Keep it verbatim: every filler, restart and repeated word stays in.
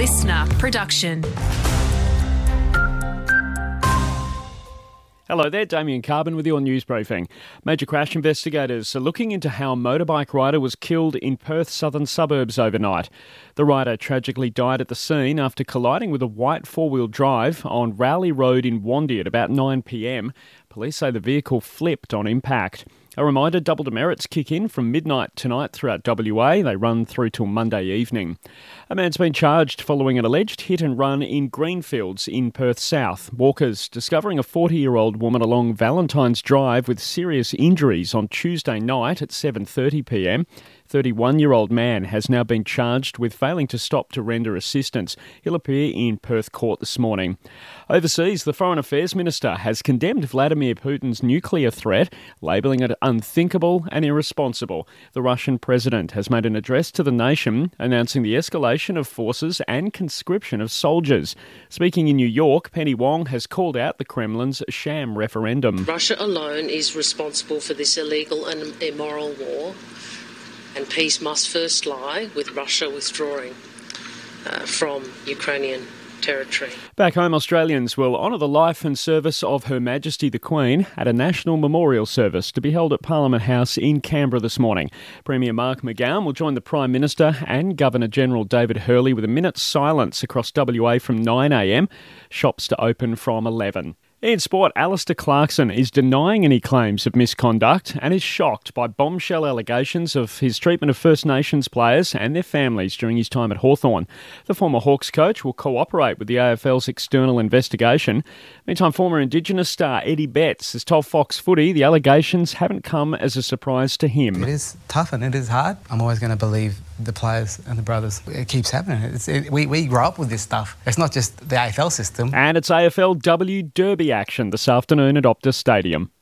listener production. Hello there, Damien Carbon with your news briefing. Major crash investigators are looking into how a motorbike rider was killed in Perth's southern suburbs overnight. The rider tragically died at the scene after colliding with a white four-wheel drive on Rowley Road in Wandie at about nine p m. Police say the vehicle flipped on impact. A reminder, double demerits kick in from midnight tonight throughout W A. They run through till Monday evening. A man's been charged following an alleged hit and run in Greenfields in Perth South. Walkers discovering a forty-year-old woman along Valentine's Drive with serious injuries on Tuesday night at seven thirty p m. thirty-one-year-old man has now been charged with failing to stop to render assistance. He'll appear in Perth Court this morning. Overseas, the Foreign Affairs Minister has condemned Vladimir Putin's nuclear threat, labelling it unthinkable and irresponsible. The Russian president has made an address to the nation announcing the escalation of forces and conscription of soldiers. Speaking in New York, Penny Wong has called out the Kremlin's sham referendum. Russia alone is responsible for this illegal and immoral war, and peace must first lie with Russia withdrawing uh, from Ukrainian territory. Back home, Australians will honour the life and service of Her Majesty the Queen at a national memorial service to be held at Parliament House in Canberra this morning. Premier Mark McGowan will join the Prime Minister and Governor-General David Hurley with a minute's silence across W A from nine a m. Shops to open from eleven. In sport, Alistair Clarkson is denying any claims of misconduct and is shocked by bombshell allegations of his treatment of First Nations players and their families during his time at Hawthorn. The former Hawks coach will cooperate with the A F L's external investigation. Meantime, former Indigenous star Eddie Betts has told Fox Footy the allegations haven't come as a surprise to him. It is tough and it is hard. I'm always going to believe the players and the brothers. It keeps happening. It's, it, we, we grow up with this stuff. It's not just the A F L system. And it's A F L W Derby action this afternoon at Optus Stadium.